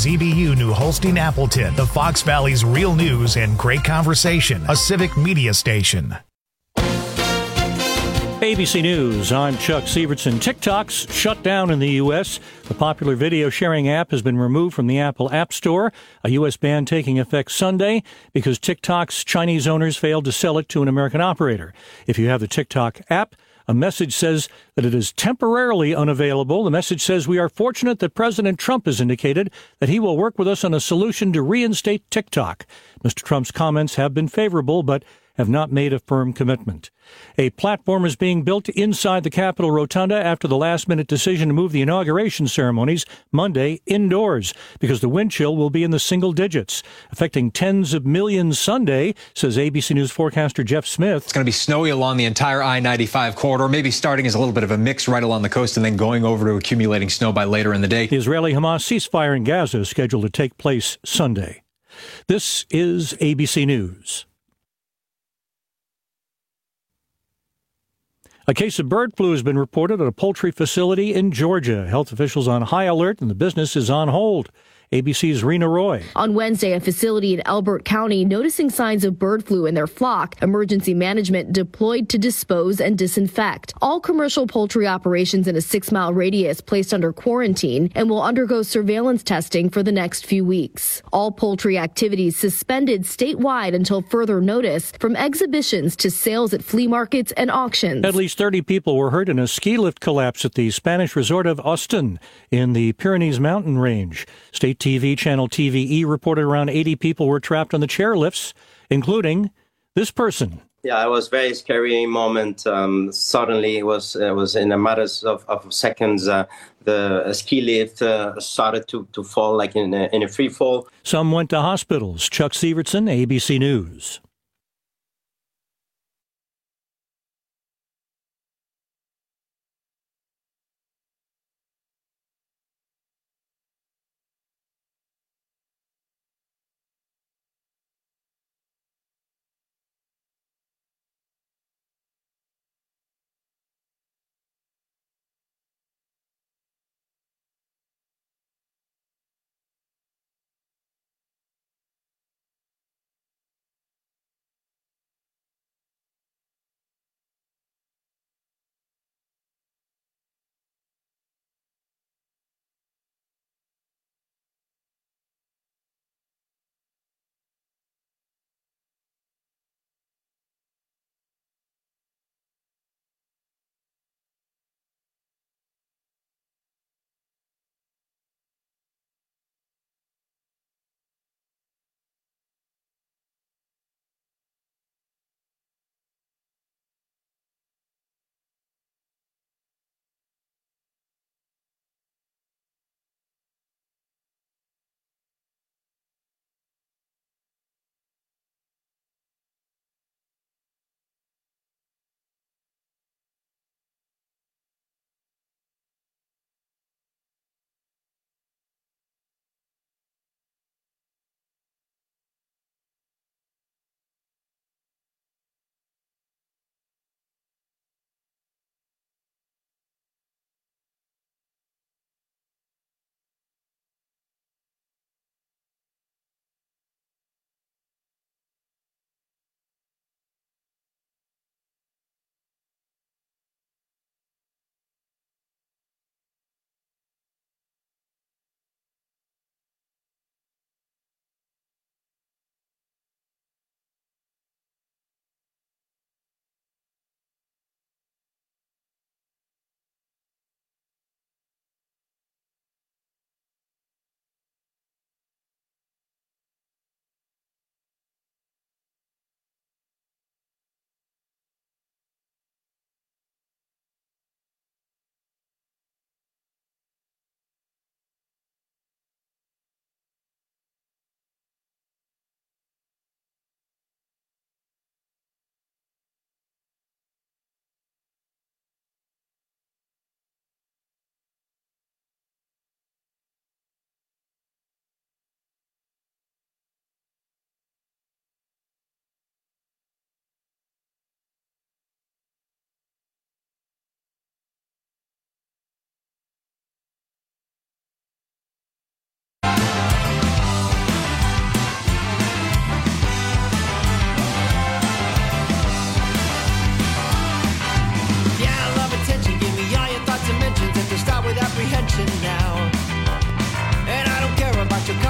WZBU New Holstein Appleton, the Fox Valley's real news and great conversation, a civic media station. ABC News, I'm Chuck Sievertson. TikTok's shut down in the U.S. The popular video sharing app has been removed from the Apple App Store, a U.S. ban taking effect Sunday because TikTok's Chinese owners failed to sell it to an American operator. If you have the TikTok app, a message says that it is temporarily unavailable. The message says we are fortunate that President Trump has indicated that he will work with us on a solution to reinstate TikTok. Mr. Trump's comments have been favorable, but have not made a firm commitment. A platform is being built inside the Capitol Rotunda after the last-minute decision to move the inauguration ceremonies Monday indoors because the wind chill will be in the single digits, affecting tens of millions Sunday, says ABC News forecaster Jeff Smith. It's going to be snowy along the entire I-95 corridor, maybe starting as a little bit of a mix right along the coast and then going over to accumulating snow by later in the day. The Israeli-Hamas ceasefire in Gaza is scheduled to take place Sunday. This is ABC News. A case of bird flu has been reported at a poultry facility in Georgia. Health officials on high alert and the business is on hold. ABC's Rena Roy. On Wednesday, a facility in Elbert County noticing signs of bird flu in their flock. Emergency management deployed to dispose and disinfect. All commercial poultry operations in a 6-mile radius placed under quarantine and will undergo surveillance testing for the next few weeks. All poultry activities suspended statewide until further notice, from exhibitions to sales at flea markets and auctions. At least 30 people were hurt in a ski lift collapse at the Spanish resort of Austin in the Pyrenees mountain range. State TV channel TVE reported around 80 people were trapped on the chairlifts, including this person. Yeah, it was a very scary moment. Suddenly, it was in a matter of seconds. The ski lift started to fall like in a free fall. Some went to hospitals. Chuck Sievertson, ABC News.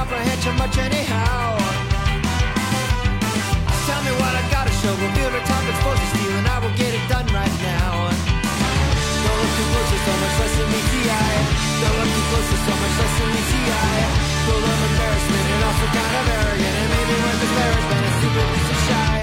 comprehension much anyhow. Tell me what I gotta show, reveal the top exposure steel, and I will get it done right now. Don't look too close, there's so much less than meets the eye. Don't look too close, there's so much less than meets the eye. Full of embarrassment and also kind of arrogant, and maybe when the embarrassment is stupidly so shy.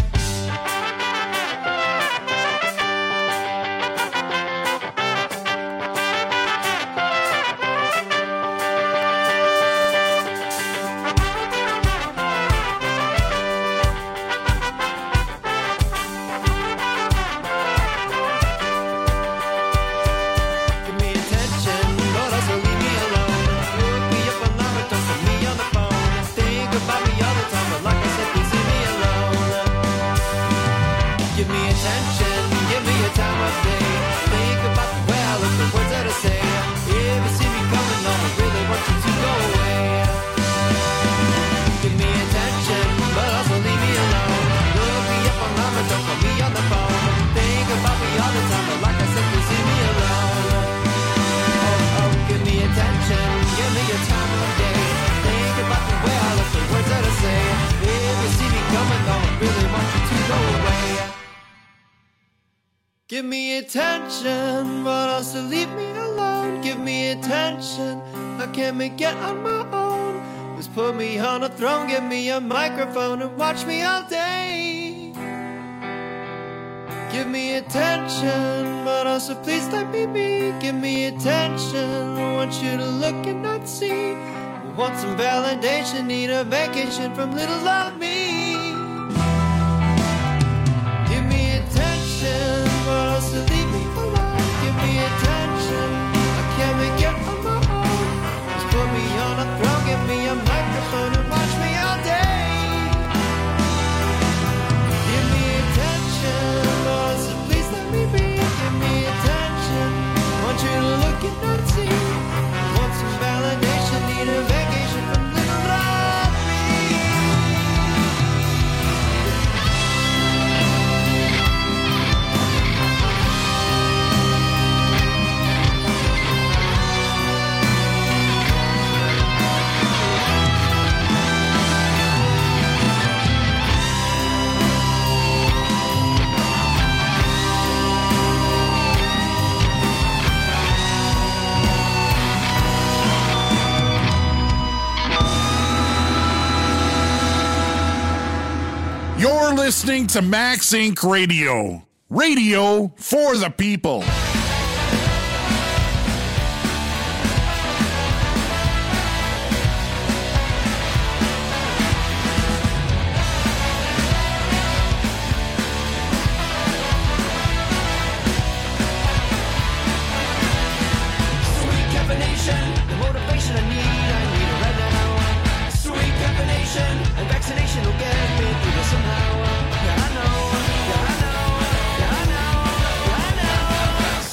Give me attention, but also leave me alone. Give me attention, I can't make it on my own. Just put me on a throne, give me a microphone and watch me all day. Give me attention, but also please let me be. Give me attention, I want you to look and not see. I want some validation, need a vacation from little old me. Give me attention, but also leave me alone. Give me attention, I can't make it on my own. Just put me on a throne, give me a microphone and watch me all day. Give me attention, but also please let me be. Give me attention, I want you to look and not see. I want some validation, need a vacation from little old me. You're listening to Max Inc. Radio. Radio for the people. Sweet caffeination, the motivation I need it right now. Sweet caffeination, and vaccination will get me through this somehow. Yeah, I know, yeah, I know, yeah, I know, yeah, I know.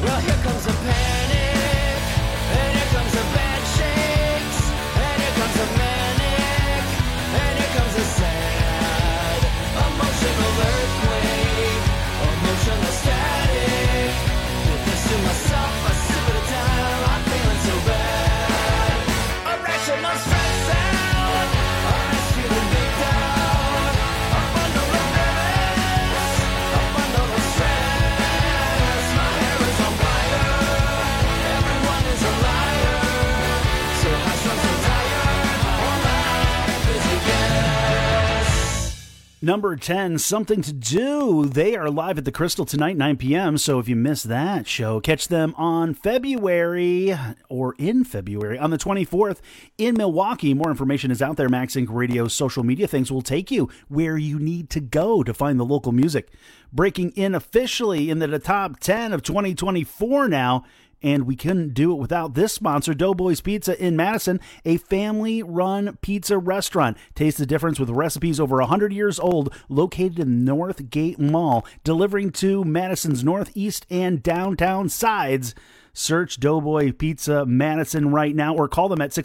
Well, here comes a panic, and here comes a bad shakes, and here comes a manic, and here comes a sad emotional earthquake, emotional static. Witness to myself, a sip at a time, I'm feeling so bad. Irrational stress out, I'm just feeling big down. Up under the nervous, up under the stress. My hair is on fire, everyone is a liar. So high strung, so tired, all life is a guess. Number 10, Something to Do. They are live at the Crystal tonight, 9 p.m. So if you missed that show, catch them on February on the 24th in Milwaukee. More information is out there. Max Inc. Radio social media things will take you where you need to go to find the local music. Breaking in officially into the top 10 of 2024 now. And we couldn't do it without this sponsor, Doughboys Pizza in Madison, a family-run pizza restaurant. Taste the difference with recipes over 100 years old, located in North Gate Mall, delivering to Madison's northeast and downtown sides. Search Doughboy Pizza Madison right now or call them at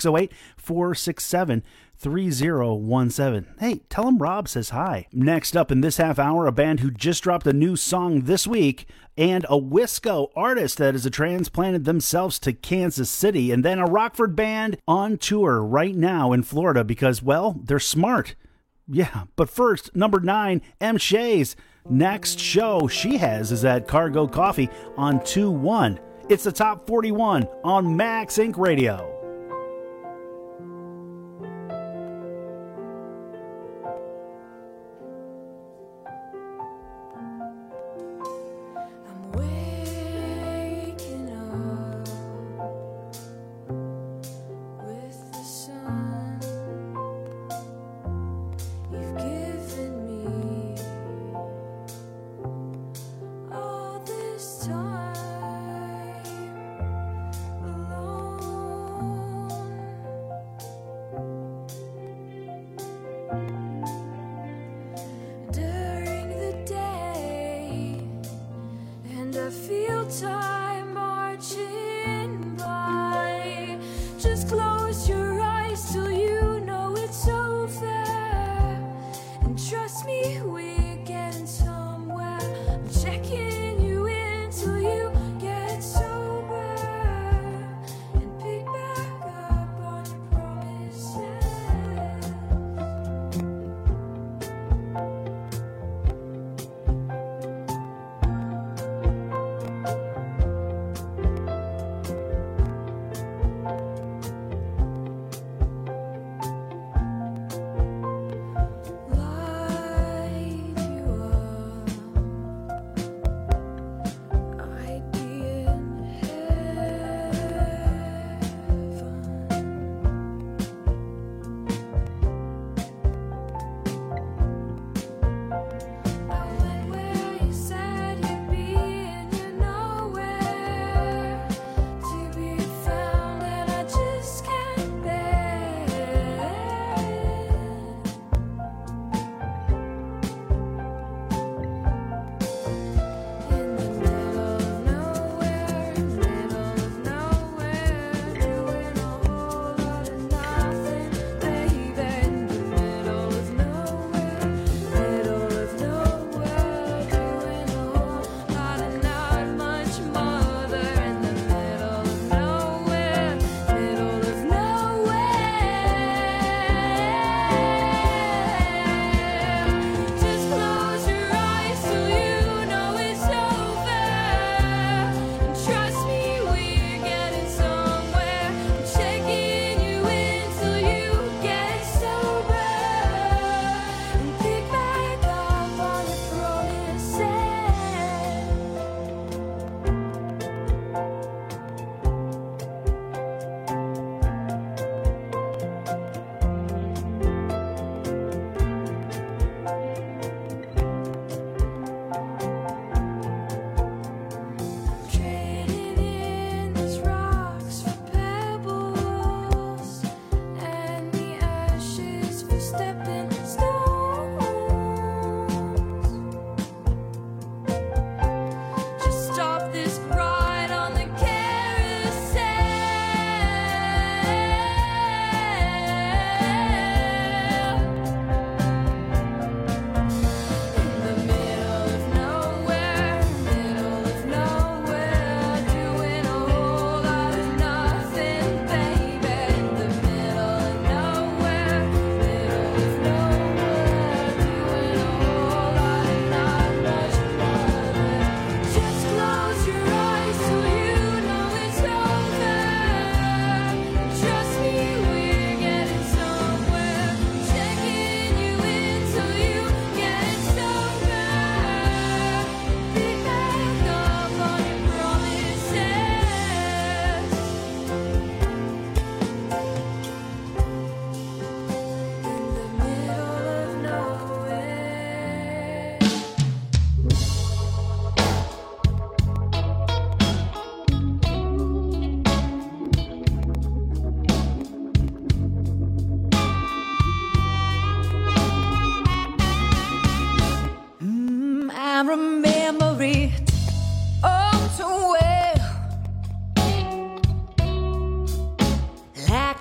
608-467-3017. Hey, tell them Rob says hi. Next up in this half hour, a band who just dropped a new song this week, and a Wisco artist that has transplanted themselves to Kansas City, and then a Rockford band on tour right now in Florida because, well, they're smart. Yeah, but first, number 9, M. Shays. Next show she has is at Cargo Coffee on 2-1. It's the Top 41 on Max Inc. Radio.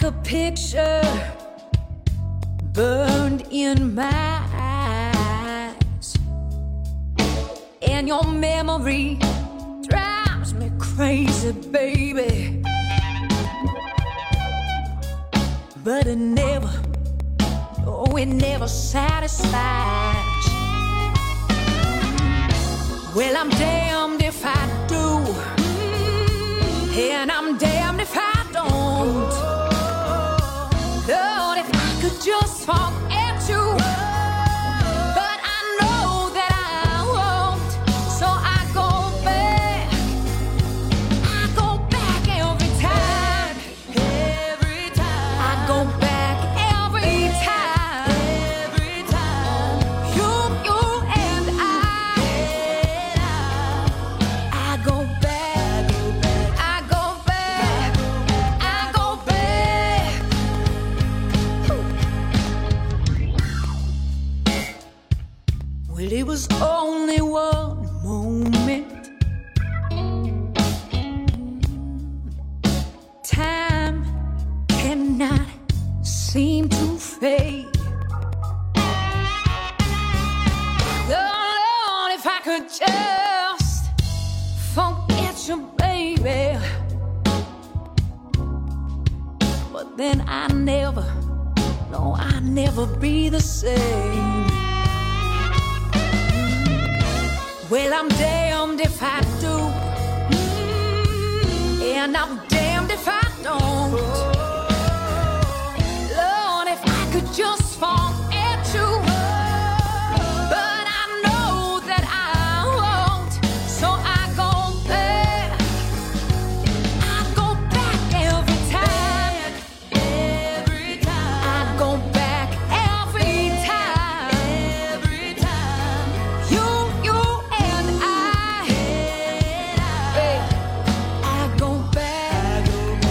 the picture burned in my eyes, and your memory drives me crazy, baby. But it never, oh, it never satisfies. Well, I'm damned if I do, and I'm damned if I don't. Lord, if I could just forget you, but I know that I won't. So I go back every time. I go back every time. You and I go back. Well, it was only one moment. Time cannot seem to fade. Oh, Lord, if I could just forget you, baby. But then I'll never be the same. Well, I'm damned if I do, and I'm damned if I don't. Lord, if I could just forget you, but I know that I won't. So I go back every time. I go back every time. You and I go back.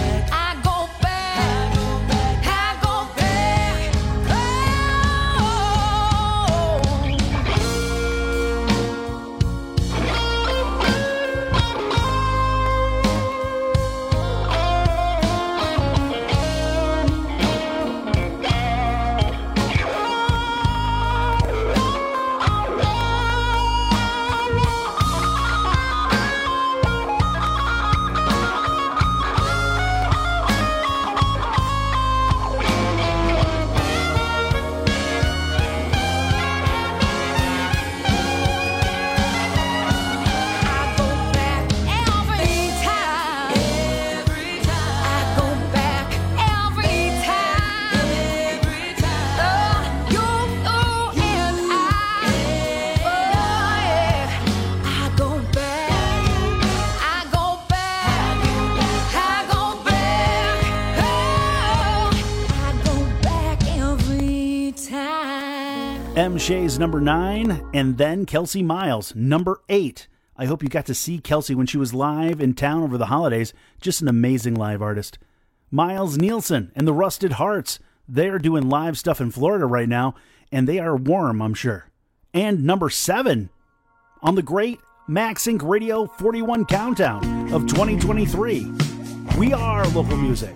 M. Shay's number 9, and then Kelsey Miles, number 8. I hope you got to see Kelsey when she was live in town over the holidays. Just an amazing live artist. Miles Nielsen and the Rusted Hearts. They're doing live stuff in Florida right now, and they are warm, I'm sure. And number 7 on the great Max Inc. Radio 41 Countdown of 2023. We are local music.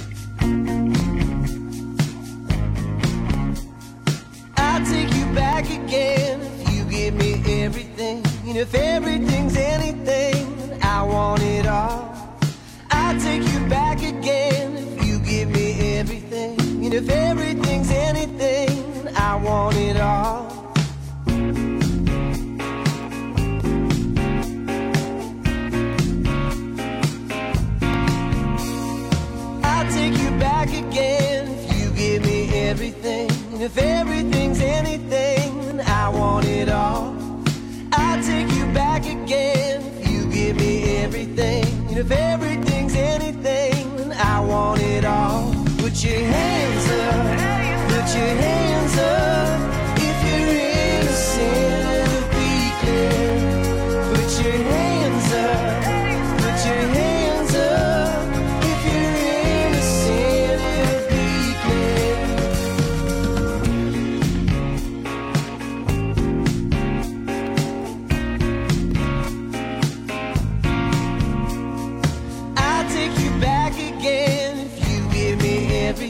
I'll take you back again if you give me everything. And if everything's anything, I want it all. I'll take you back again if you give me everything. And if everything's anything, I want it all. I'll take you back again if you give me everything. And if everything's anything, I want it all. I'll take you back again if you give me everything. And if everything's anything, I want it all. Put your hands up, put your hands up. If you're innocent, be clear. Put your hands up, put your hands up. If you're innocent, be clear. I'll take you back again if you give me everything.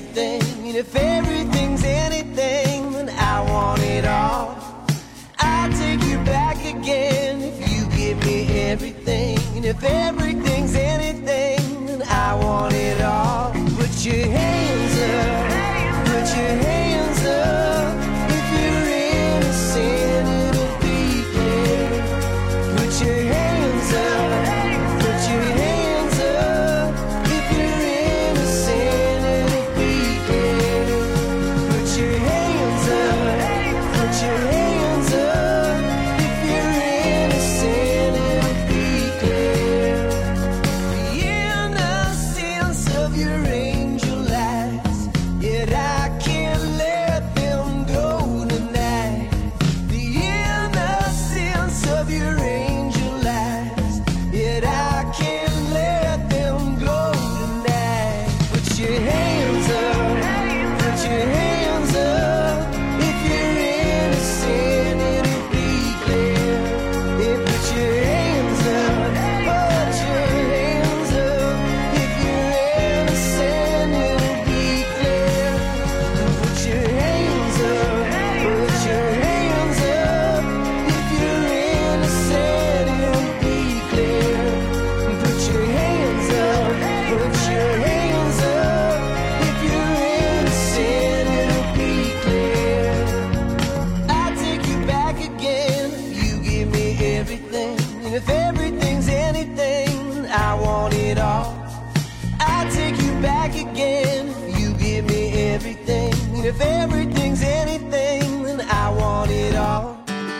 if everything's anything, then I want it all. I'll take you back again if you give me everything. And if everything's anything, then I want it all. Put your hands up, put your hands up. If you're innocent, it'll be clear. Put your hands up, put your hands up. If you're innocent, it'll be clear. Put your hands up, put your hands up. If you're innocent, it'll be clear. The innocence of your angel eyes, yet I can't let them go tonight. The innocence of your angel eyes, yet I can't let them go tonight. Put your hands up, put your hands up. If you're innocent, it'll be clear. Yeah, put your hands up, put your hands up. If you're innocent, it'll be clear. Put your hands up, put your hands up. If you're innocent, it'll be clear. Put your hands up, put your hands up. If you're innocent, it'll be clear. I'll take you back again if you give me everything. And if everything's anything, I want it all. I'll take you back again if you give me everything. And if everything's anything, then I want it all.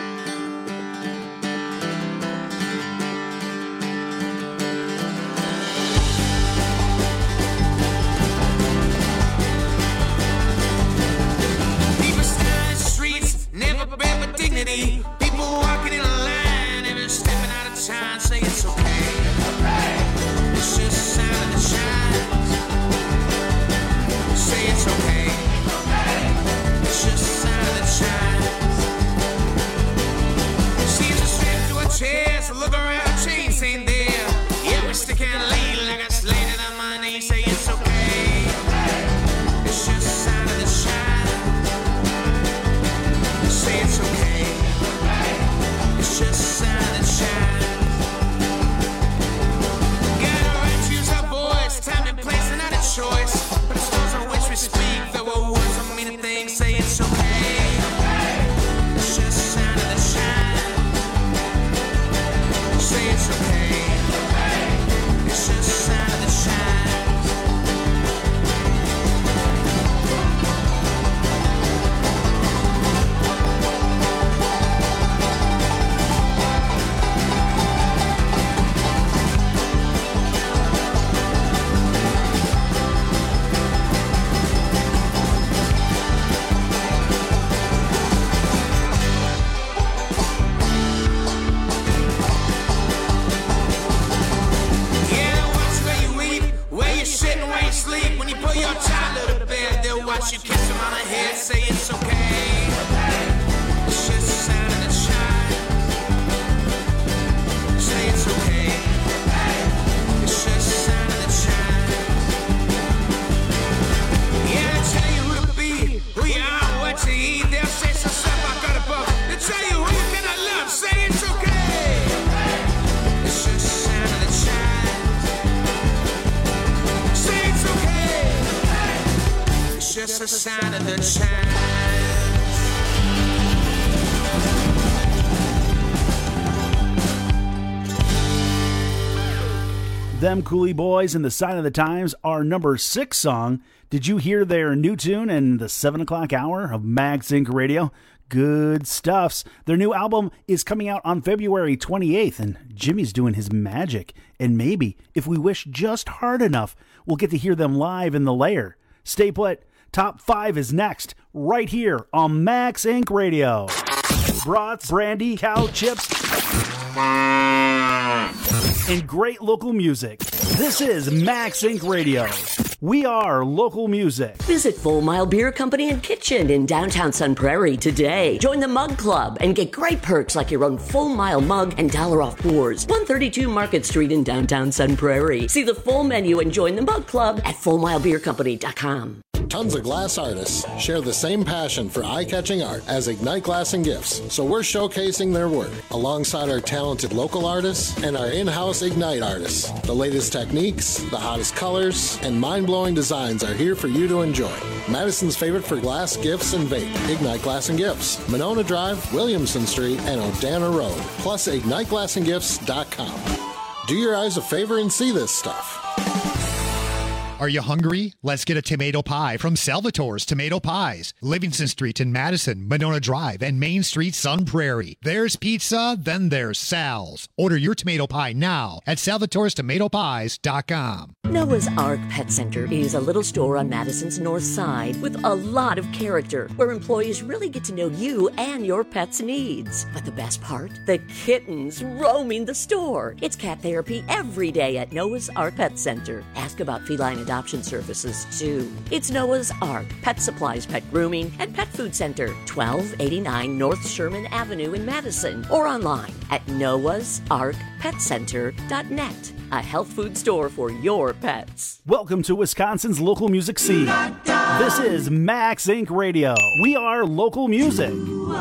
People stand in the streets, never bred with dignity. People walking in a line, never stepping out of time, say it's okay. It's just a sign of the shines. Say it's okay. It's just a sign of the shines. Seems to strip to a chair, so look around, chains ain't there. Yeah, we stick and lean like I slated on my knee, say it's okay. It's just a sign of the shines. Say it's okay. It's just a sign of the shines. Got a right to use our voice, time and place, and not a choice. But the stones on which we speak, though our words don't mean a thing, say it's okay. It's just a sign of the shine. Say it's okay. It's just a sign of the shine. Yeah, watch where you eat, where you sit and where you sleep. When you put your child to bed, they'll watch you kiss him on the head, say it's okay. It's just a sign of the shine. Say it's okay. It's just a sign of the shine. Yeah, they tell you who to be, who you are, what to eat. They'll say some stuff I got above. They tell you who you cannot love, say it's okay. It's just a sign of the shine. Say it's okay. It's just a sign of the shine. Them Cooley Boys and the Sign of the Times, our number 6 song. Did you hear their new tune in the 7 o'clock hour of Mag Sync Radio? Good stuffs. Their new album is coming out on February 28th, and Jimmy's doing his magic. And maybe, if we wish just hard enough, we'll get to hear them live in the Lair. Stay put. Top 5 is next, right here on Mag Sync Radio. Brats, brandy, cow chips, and great local music. This is Mag Sync Radio. We are local music. Visit Full Mile Beer Company and Kitchen in downtown Sun Prairie today. Join the Mug Club and get great perks like your own Full Mile mug and $1 off pours. 132 Market Street in downtown Sun Prairie. See the full menu and join the Mug Club at FullMileBeerCompany.com. Tons of glass artists share the same passion for eye-catching art as Ignite Glass and Gifts, so we're showcasing their work alongside our talented local artists and our in-house Ignite artists. The latest techniques, the hottest colors, and mind-blowing designs are here for you to enjoy. Madison's favorite for glass, gifts, and vape, Ignite Glass and Gifts. Monona Drive, Williamson Street, and Odana Road. Plus, IgniteGlassandGifts.com. Do your eyes a favor and see this stuff. Are you hungry? Let's get a tomato pie from Salvatore's Tomato Pies. Livingston Street in Madison, Monona Drive, and Main Street, Sun Prairie. There's pizza, then there's Sal's. Order your tomato pie now at salvatorestomatopies.com. Noah's Ark Pet Center is a little store on Madison's north side with a lot of character, where employees really get to know you and your pet's needs. But the best part? The kittens roaming the store. It's cat therapy every day at Noah's Ark Pet Center. Ask about feline adoption services, too. It's Noah's Ark, pet supplies, pet grooming, and pet food center, 1289 North Sherman Avenue in Madison, or online at noahsarkpetcenter.net. A health food store for your pets. Welcome to Wisconsin's local music scene. This is Max Inc. Radio. We are local music.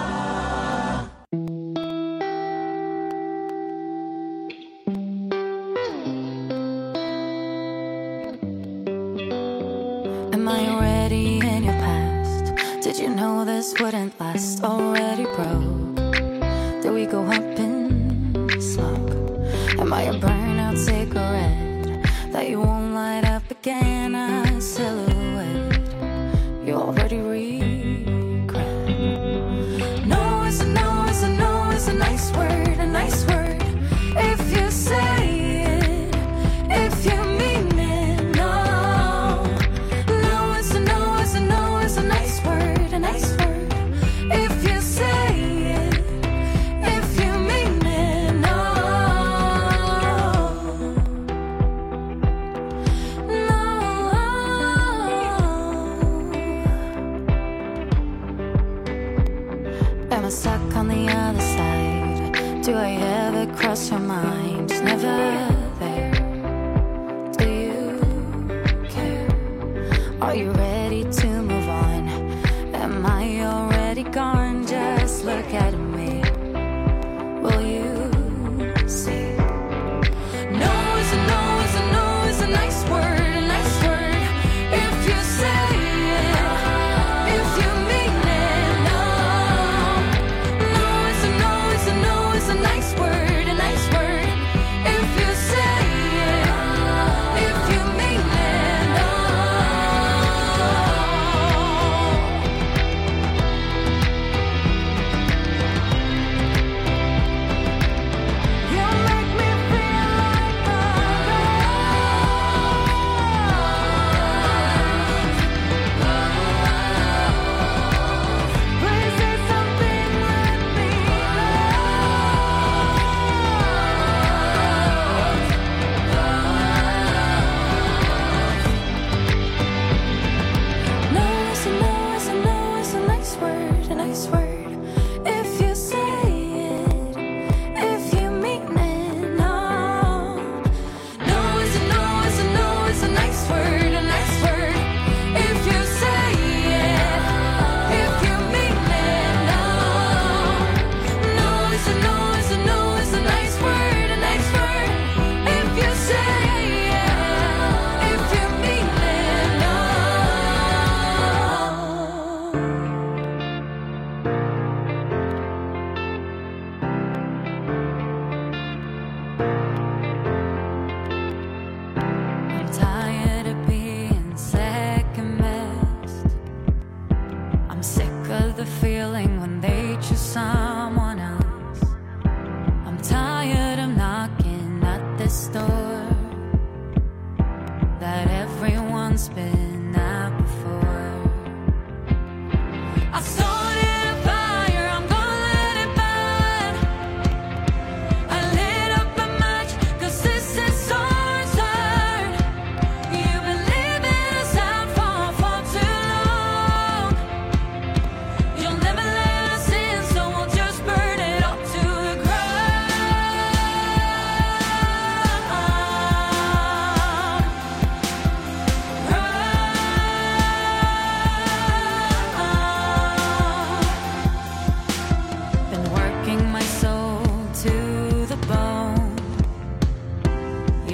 Am I already in your past? Did you know this wouldn't last? Already broke? Did we go up in smoke? Am I a burnout cigarette that you won't light up again? A silhouette you already regret. No is a no, is a no, is a nice word, a nice word. If you say it, if you mean it, no. No is a no, is a no, is a nice word, a nice word. If you say it, if you mean it, no. No.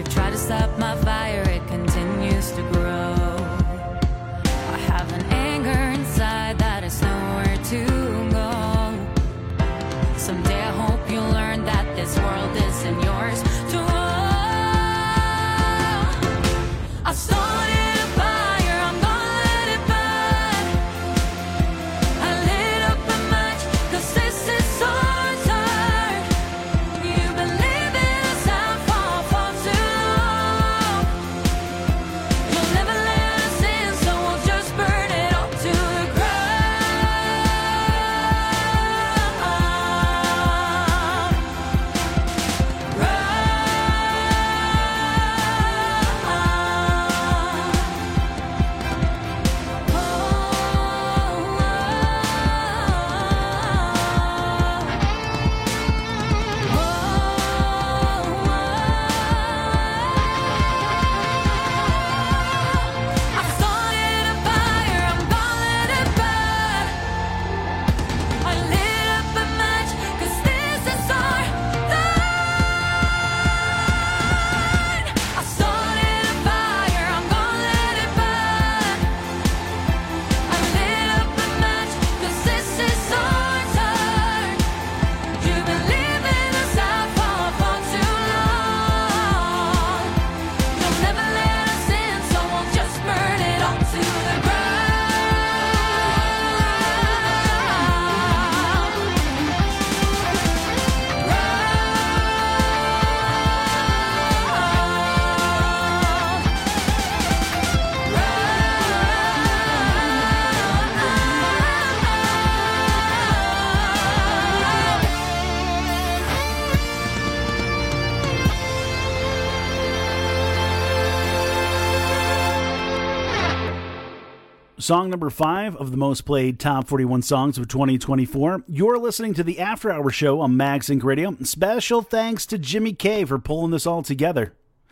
try to stop my fire, it continues to grow. I have an anger inside that is nowhere to go. Someday I hope you learn that this world isn't yours to own. I started a fire, I'm gonna let it burn. I lit up a match, 'cause this is our turn. You've been living us out for too long. You'll never let us in, so we'll just burn it all to the Song number 5 of the most played Top 41 songs of 2024. You're listening to the After Hour Show on MagSync Radio. Special thanks to Jimmy K for pulling this all together.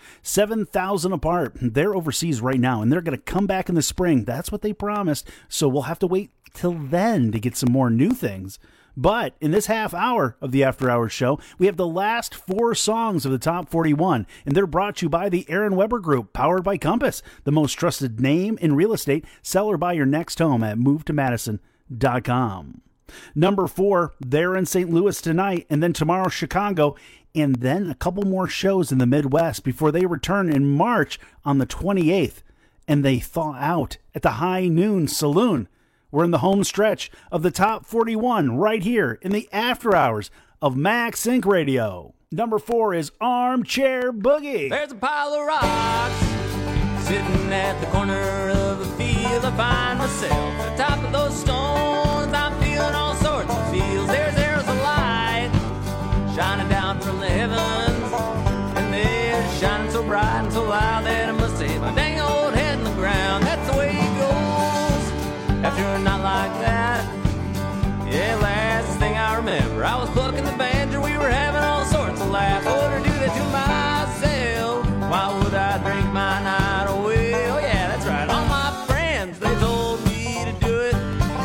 7,000 apart. They're overseas right now, and they're going to come back in the spring. That's what they promised, so we'll have to wait till then to get some more new things. But in this half hour of the After Hours Show, we have the last 4 songs of the Top 41, and they're brought to you by the Aaron Weber Group, powered by Compass, the most trusted name in real estate. Sell or buy your next home at movetomadison.com. Number 4, they're in St. Louis tonight, and then tomorrow Chicago, and then a couple more shows in the Midwest before they return in March on the 28th, and they thaw out at the High Noon Saloon. We're in the home stretch of the Top 41 right here in the After Hours of MagSync Radio. Number 4 is Armchair Boogie. There's a pile of rocks sitting at the corner of a field. I find myself at the top of those stones. I'm feeling all sorts of feels. There's arrows of light shining down from the heavens, and they're shining so bright and so loud that I must say my dang old head in the ground. That's the way it goes after a night like that. Yeah, last thing I remember, I was plucking the banjo. We were having all sorts of laughs. I wouldn't do that to myself. Why would I drink my night away? Oh yeah, that's right. All my friends, they told me to do it.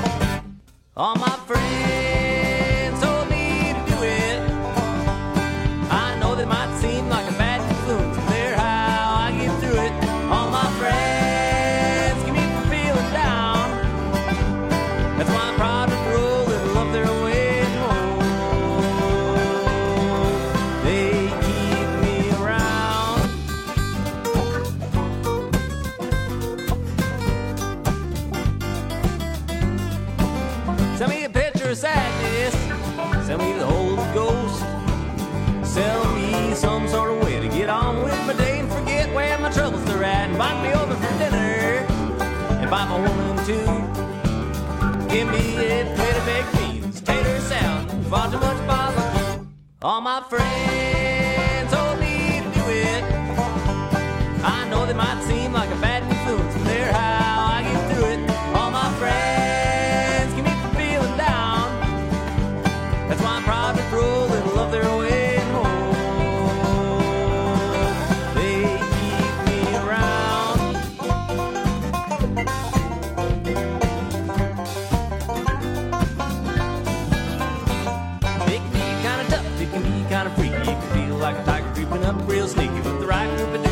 All my friends told me to do it. I know that might seem like a bad influence, but they're how I get through it. All my friends keep me from feeling down. That's why I'm proud to roll and love their way home. They keep me around. Send me a picture of sadness. Send me the Holy Ghost. Sell me some sort of way to get on with my day and forget where my troubles are at. Invite me over for dinner. Invite my woman too. Give me a plate of baked beans, tater salad, far too much barbecue. All my friends told me to do it. I know they might seem like a bad influence, but they're how I get through it. All my friends keep me from feeling down. That's why I'm proud to throw a little of their way home. They keep me around. It can be kind of tough, it can be kind of freaky. It can feel like a tiger creeping up real sneaky with the right group of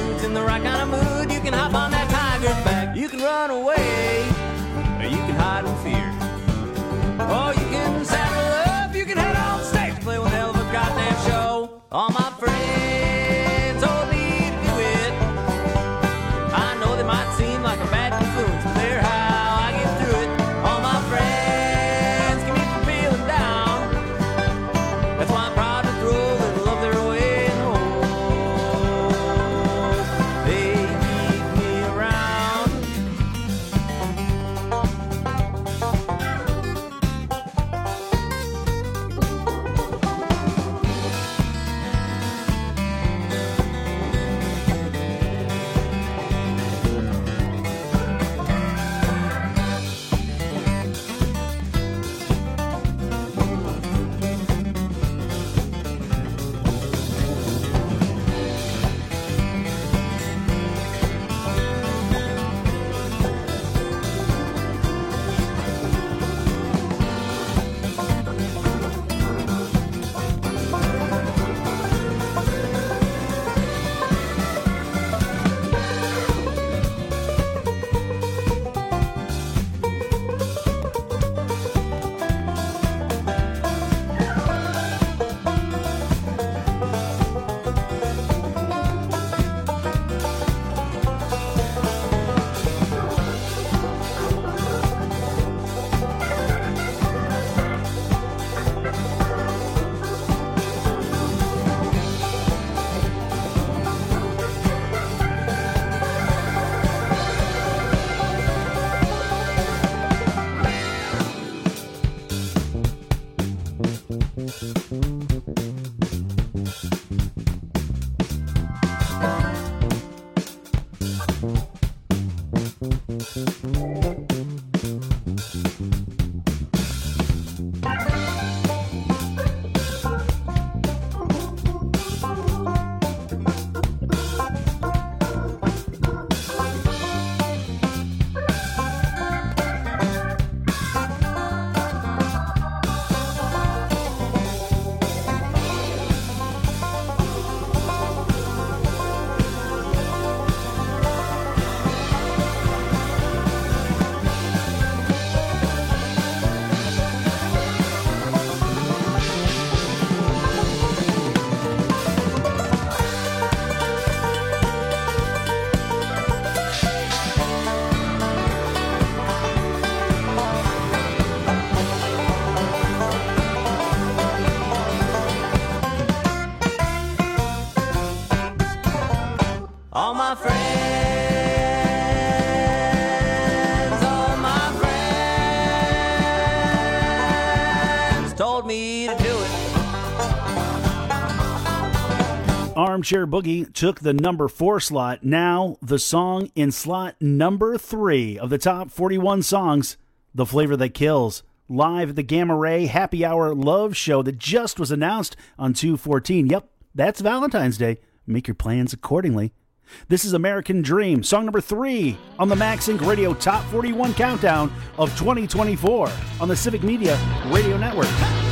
All my friends, told me to do it. Armchair Boogie took the number 4 slot. Now the song in slot number 3 of the top 41 songs, The Flavor That Kills, live at the Gamma Ray Happy Hour Love Show that just was announced on 2/14. Yep, that's Valentine's Day. Make your plans accordingly. This is American Dream, song number 3 on the Max Inc. Radio Top 41 Countdown of 2024 on the Civic Media Radio Network.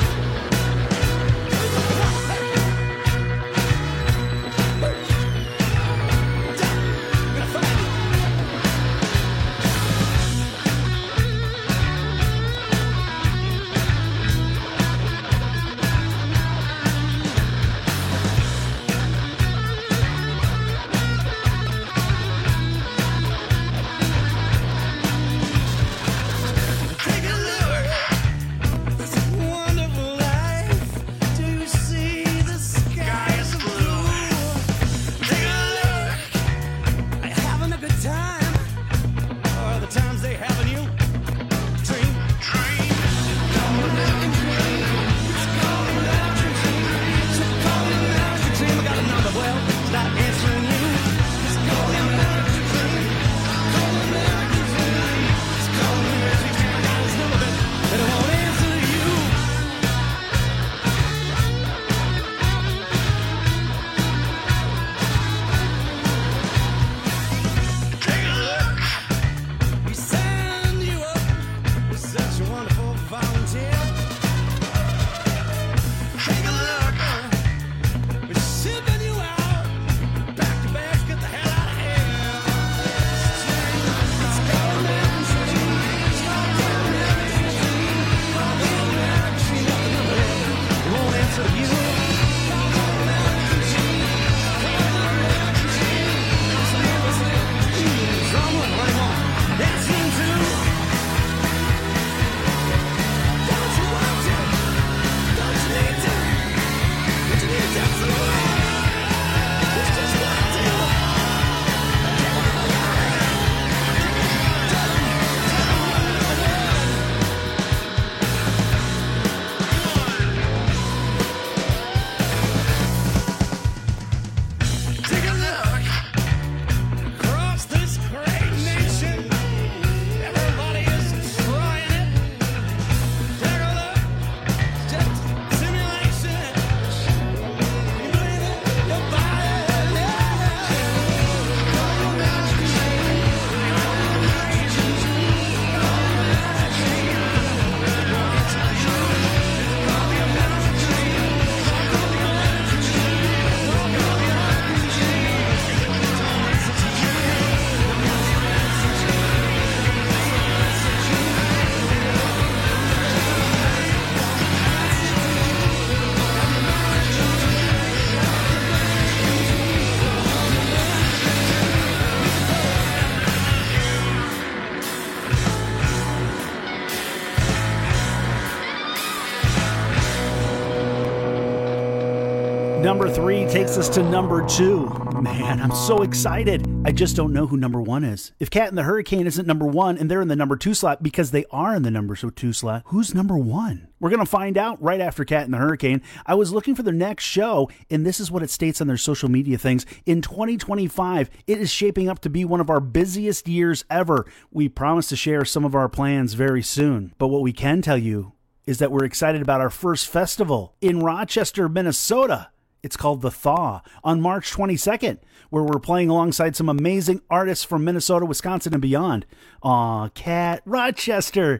Number 3 takes us to number 2. Man, I'm so excited. I just don't know who number 1 is. If Cat and the Hurricane isn't number 1 and they're in the number 2 slot because they are in the number 2 slot, who's number 1? We're going to find out right after Cat and the Hurricane. I was looking for their next show, and this is what it states on their social media things. In 2025, it is shaping up to be one of our busiest years ever. We promise to share some of our plans very soon. But what we can tell you is that we're excited about our first festival in Rochester, Minnesota. It's called The Thaw on March 22nd, where we're playing alongside some amazing artists from Minnesota, Wisconsin, and beyond. Aw, Cat, Rochester,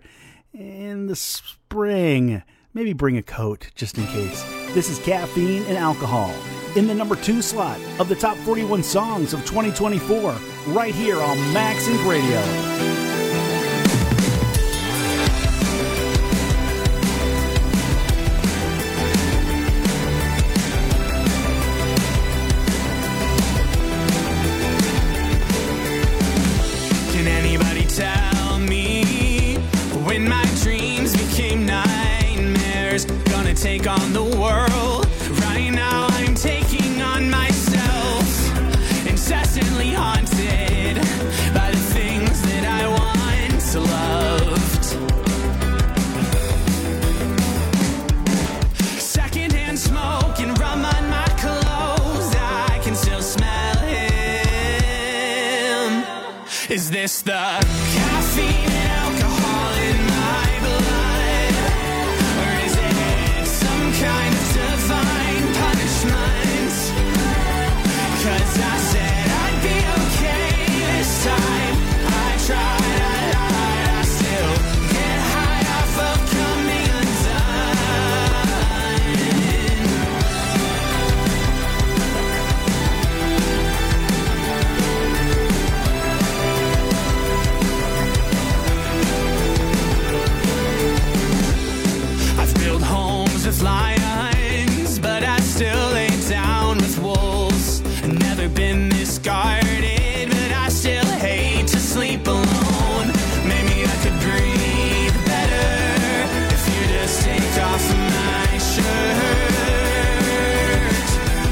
in the spring. Maybe bring a coat, just in case. This is Caffeine and Alcohol in the number 2 slot of the top 41 songs of 2024, right here on Max Inc. Radio. Tell me when my dreams became nightmares, gonna take on the world. Right now I'm taking on myself, incessantly Is this the caffeine and alcohol in my blood? Or is it some kind of divine punishment? 'Cause I said I'd be okay this time. I tried, I lied, I still get high off of coming with lions, but I still lay down with wolves. Never been this guarded, but I still hate to sleep alone. Maybe I could breathe better if you just take off my shirt.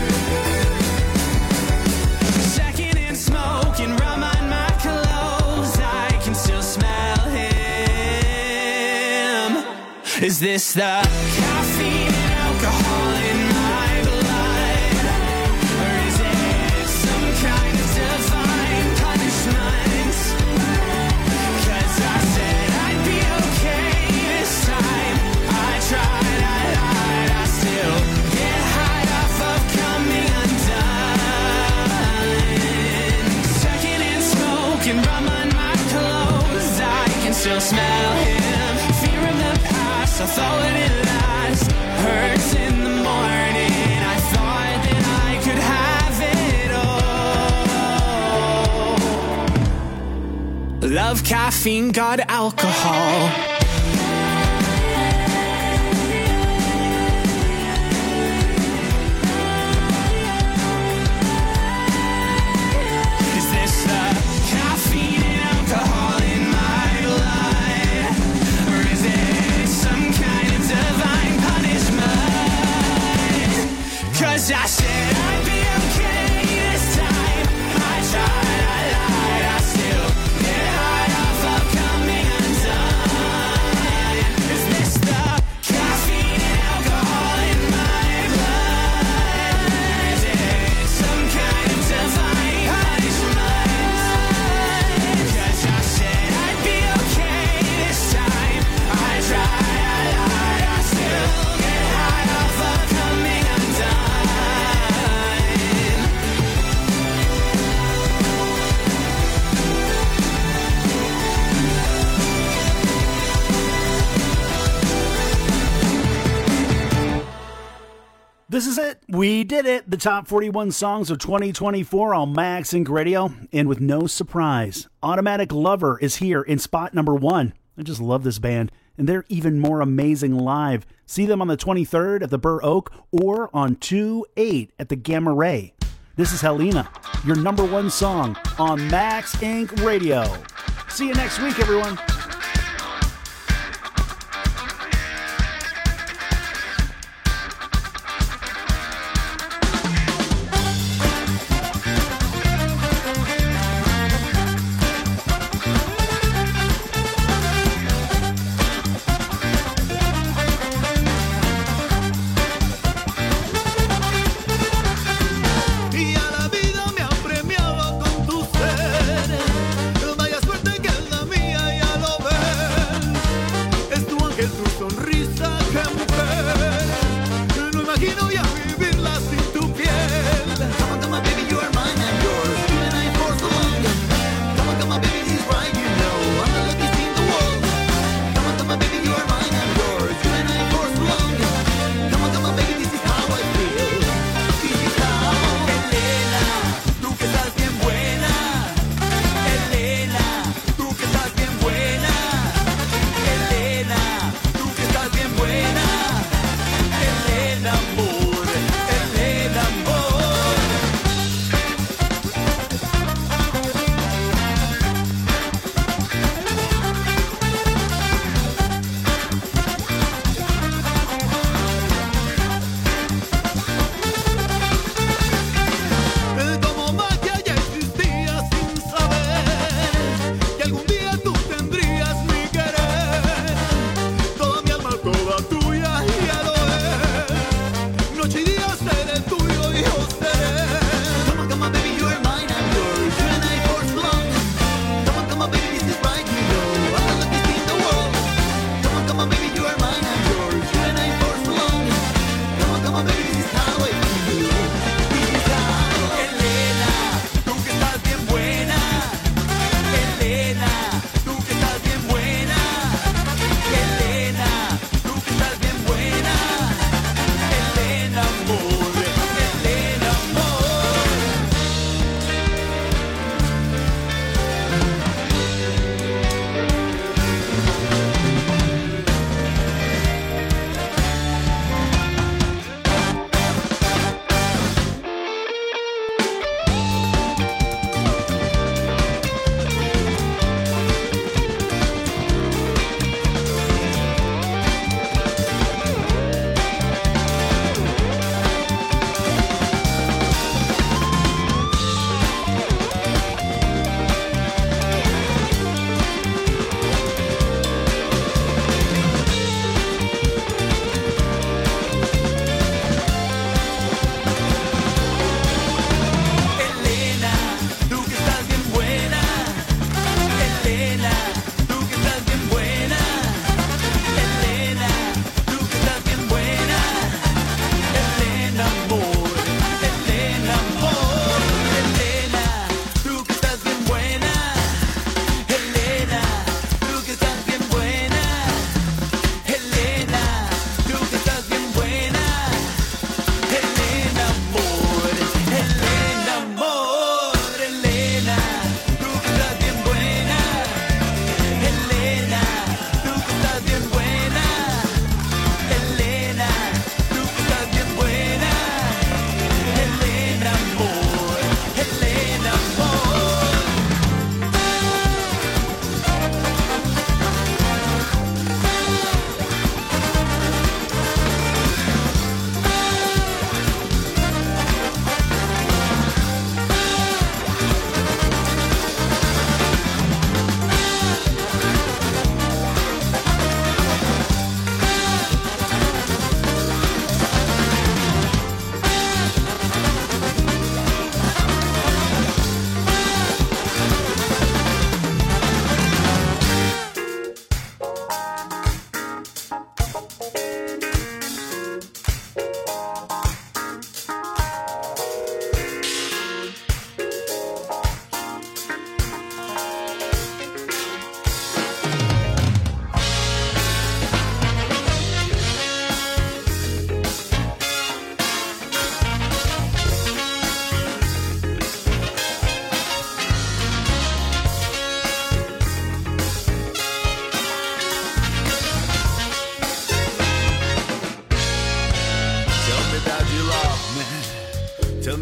Second in smoke and rum on my clothes, I can still smell him. Is this the caffeine and alcohol in my blood? Or is it some kind of divine punishment? 'Cause I said I'd be okay this time. I tried, I lied, I still get high off of coming undone. Second in smoke and rum on my clothes, I can still smell him. Fear of the past, I thought it last. Hurts in the morning, I thought that I could have it all. Love, caffeine, God, alcohol. Is this the caffeine and alcohol in my blood? Or is it some kind of divine punishment? 'Cause I said I'd be okay this time. I tried, I lied, I still get high off of coming undone. Is this the caffeine and alcohol in my blood? Is it some kind of divine punishment? 'Cause I said I'd be okay this time. I tried, I lied, I still get high off of coming undone. This is it. We did it. The top 41 songs of 2024 on Max Inc. Radio. And with no surprise, Automatic Lover is here in spot number 1. I just love this band. And they're even more amazing live. See them on the 23rd at the Burr Oak or on 2/8 at the Gamma Ray. This is Helena, your number 1 song on Max Inc. Radio. See you next week, everyone. Y a la vida me ha premiado con tu ser. Vaya suerte que es la mía, ya lo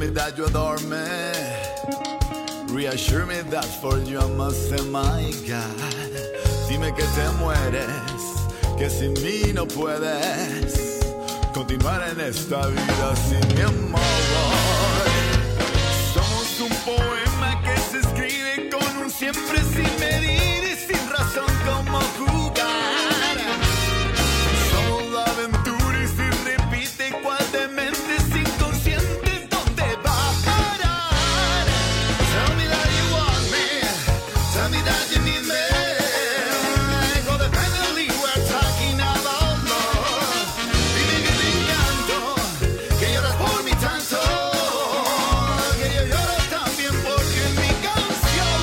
me that you adore me. Reassure me that for you I must say my God. Dime que te mueres, que sin mí no puedes continuar en esta vida sin mi amor. Somos un poema que se escribe con un siempre sin medir y sin razón como jugar. Somos la aventura y si repite cual demente sin consciente dónde va a parar. Tell me that you want me, tell me that you need me. Codependently we're talking about love. Dime que te encanto, que lloras por mi tanto, que yo lloro también porque en mi canción.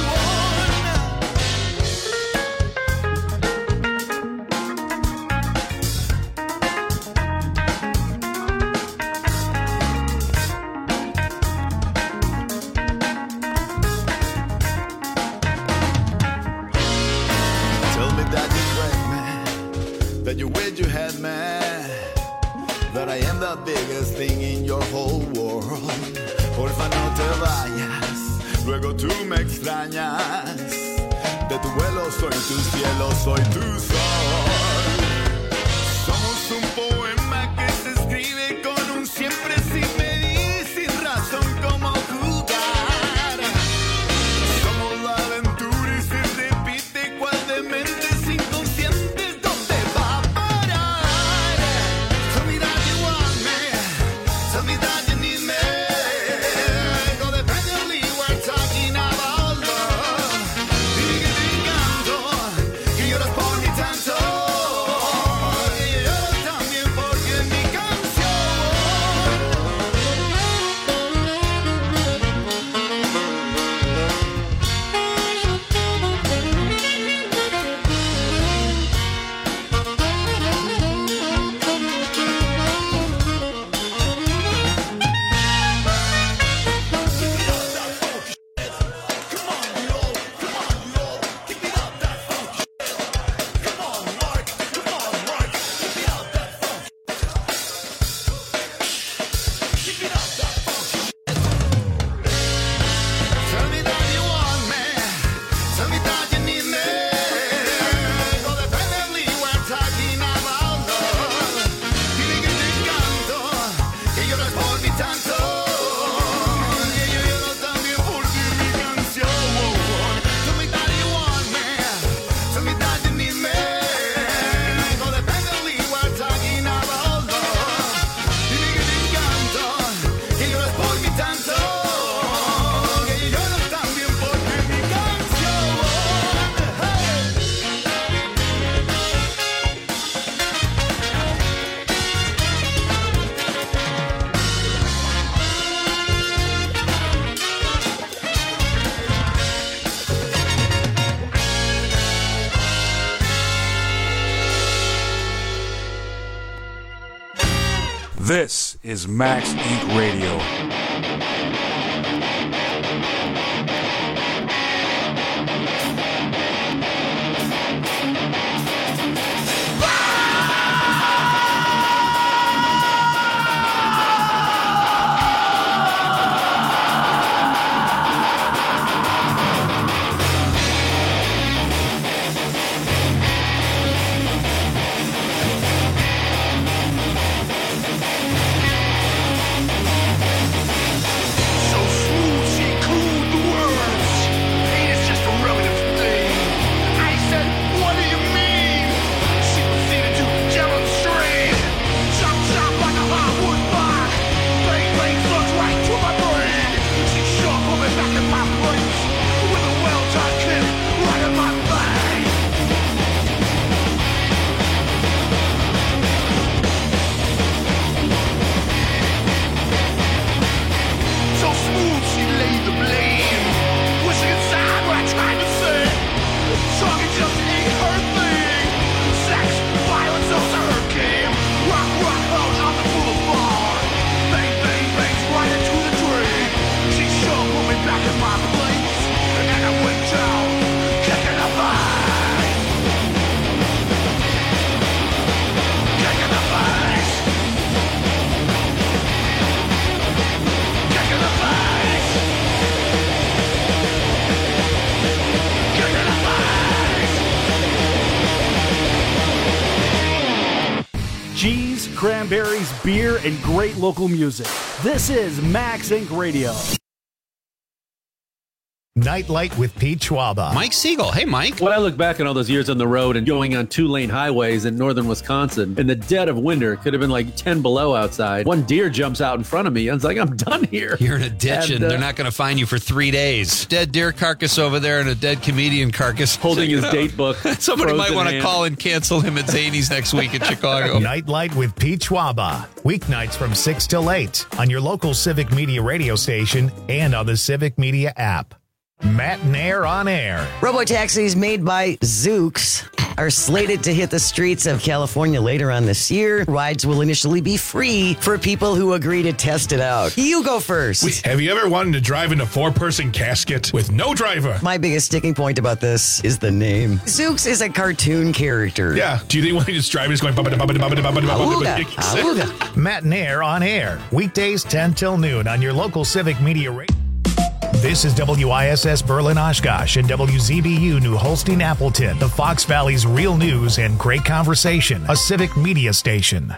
Tell me that you break me, that you wish you had me, that I am the biggest thing in your whole world. Porfa no te vayas, luego tú me extrañas. De tu vuelo soy tu cielo, soy tu sol. Somos un poema que se escribe con un siempre sin medir, sin razón como jugar. Somos la aventura y se repite cual demente sin conscientes dónde va a parar. Tell me that you want me, tell me that you need me. Codependently we're talking about love. Dime que te encanto, que lloras por mi tanto, que yo lloro también porque en mi canción. Tell me that you want me, tell me that you need me. Codependently we're talking about love. Dime que te encanto, que lloras por mi tanto, que yo lloro también por ti en mi canción. Tell me that you want me, tell me that you need me. Codependently we're talking about love. Dime que te encanto, que lloras por mi tanto, que yo lloro también por ti en mi canción. This is Max Inc. Radio. cranberries, beer, and great local music. This is Max Inc. Radio. Nightlight with Pete Schwaba. Mike Siegel. Hey, Mike. When I look back on all those years on the road and going on 2-lane highways in northern Wisconsin, in the dead of winter, it could have been like 10 below outside. One deer jumps out in front of me. I was like, I'm done here. You're in a ditch and they're not going to find you for 3 days. Dead deer carcass over there and a dead comedian carcass. Holding his date book. Somebody might want to call and cancel him at Zany's next week in Chicago. Nightlight with Pete Schwaba. Weeknights from 6 till 8 on your local Civic Media radio station and on the Civic Media app. Matt Nair on air. Robotaxis made by Zoox are slated to hit the streets of California later on this year. Rides will initially be free for people who agree to test it out. You go first. Have you ever wanted to drive in a 4-person casket with no driver? My biggest sticking point about this is the name. Zoox is a cartoon character. Yeah. Do you think when he just driving, it's going Awooga. Matt Nair on air. Weekdays 10 till noon on your local Civic Media radio. This is WISS Berlin Oshkosh and WZBU New Holstein Appleton, the Fox Valley's real news and great conversation, a Civic Media station.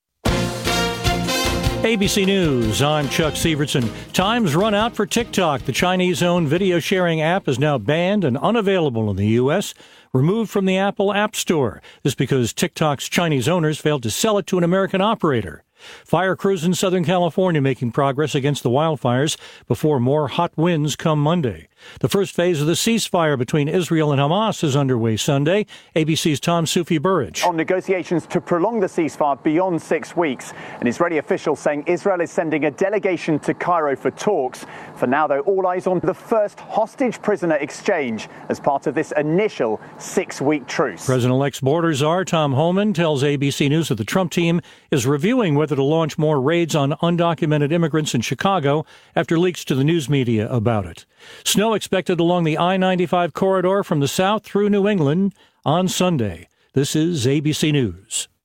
ABC News, I'm Chuck Severson. Time's run out for TikTok. The Chinese-owned video-sharing app is now banned and unavailable in the U.S., removed from the Apple App Store. This because TikTok's Chinese owners failed to sell it to an American operator. Fire crews in Southern California making progress against the wildfires before more hot winds come Monday. The first phase of the ceasefire between Israel and Hamas is underway Sunday. ABC's Tom Sufi-Burridge. On negotiations to prolong the ceasefire beyond 6 weeks, an Israeli official saying Israel is sending a delegation to Cairo for talks. For now, though, all eyes on the first hostage-prisoner exchange as part of this initial 6-week truce. President-elect's border czar Tom Homan tells ABC News that the Trump team is reviewing whether to launch more raids on undocumented immigrants in Chicago after leaks to the news media about it. Snow expected along the I-95 corridor from the south through New England on Sunday. This is ABC News.